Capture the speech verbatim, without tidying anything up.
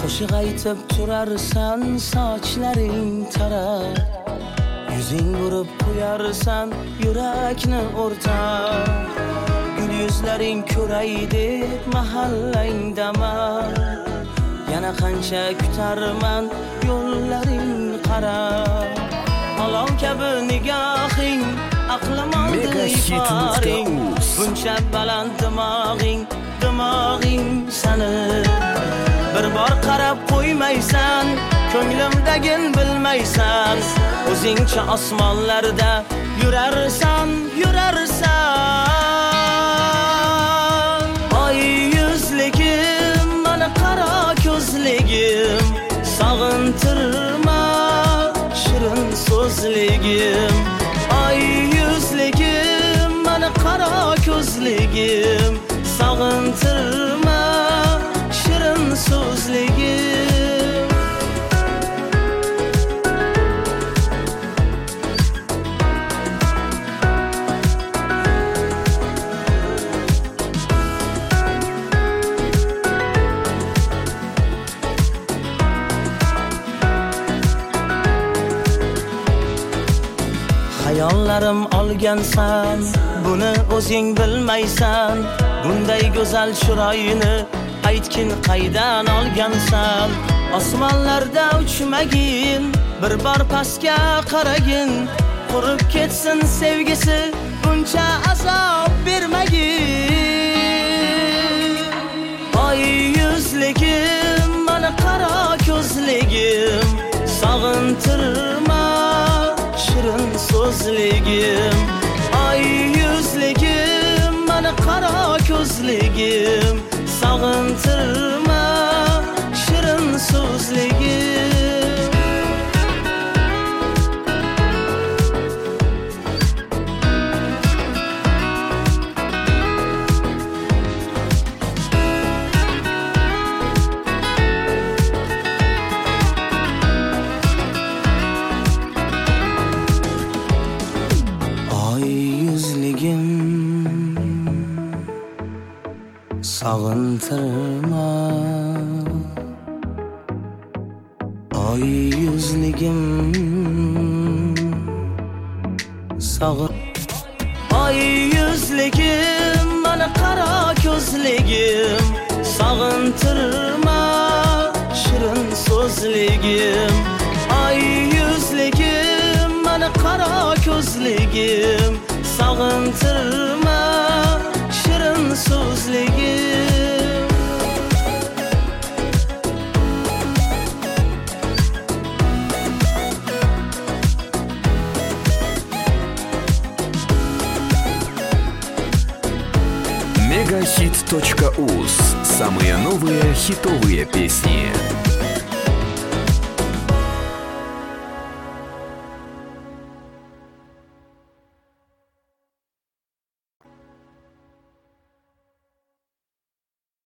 Qo'shiq aytib turarsan, sochlaring tarab, yuzing burib qo'yarsan, yurakni o'rtab. Gul yuzlaring ko'ray deb mahallangdaman, yana qancha kutarman yo'llaring qarab. Olov kabi nigohing, aqlim oldi iforing, buncha baland dimog'ing, dimog'ing sani. Bir bor qarab qo'ymaysan, ko'nglimdagin bilmaysan, o'zingcha osmonlarda yurarsan, yurarsan. Oy yuzligim, mana qaro ko'zligim, sog'intirma shirin so'zligim. Oy yuzligim, mana qaro ko'zligim, sog'intirma shirin so'zligim. Hayollarim olgansan, buni o'zing bilmaysan. Bunday go'zal chiroyini aytgin qaydan olgansan? Osmonlarda uchmagin, bir bor pastga qaragin, qurib ketsin sevgisi, buncha azob bermagin. Oy yuzligim, mana qaro ko'zligim, sog'intirma shirin so'zligim. Oy yuzligim, mana qaro ko'zligim, sog'intirma shirin so'zligim. Oy yuzligim, sog'intirma. Oy yuzligim, sog'in. Oy yuzligim, mana qaro ko'zligim, sog'intirma shirin so'zligim. Oy yuzligim, mana qaro ko'zligim, sog'intirma shirin so'zligim. мегахит точка уз. Самые новые хитовые песни.